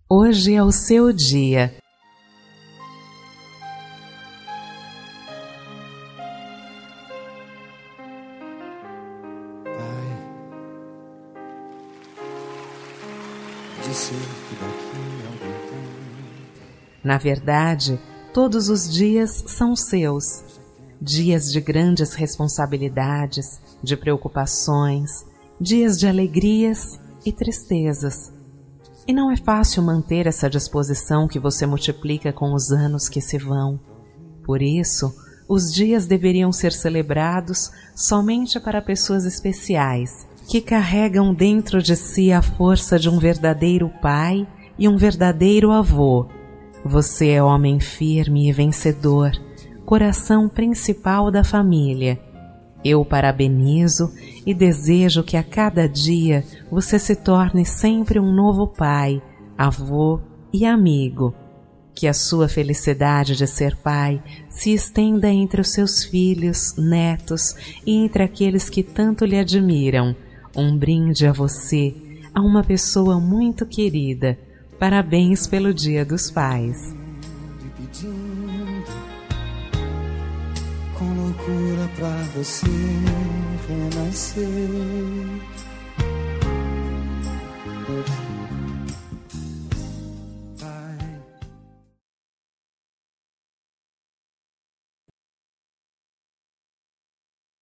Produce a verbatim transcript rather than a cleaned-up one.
Hoje é o seu dia. Pai, disse que daqui a algum tempo. Na verdade, todos os dias são seus. Dias de grandes responsabilidades, de preocupações, dias de alegrias e tristezas. E não é fácil manter essa disposição que você multiplica com os anos que se vão. Por isso, os dias deveriam ser celebrados somente para pessoas especiais, que carregam dentro de si a força de um verdadeiro pai e um verdadeiro avô. Você é homem firme e vencedor, coração principal da família. Eu parabenizo e desejo que a cada dia você se torne sempre um novo pai, avô e amigo. Que a sua felicidade de ser pai se estenda entre os seus filhos, netos e entre aqueles que tanto lhe admiram. Um brinde a você, a uma pessoa muito querida. Parabéns pelo Dia dos Pais. Com loucura pra você renascer.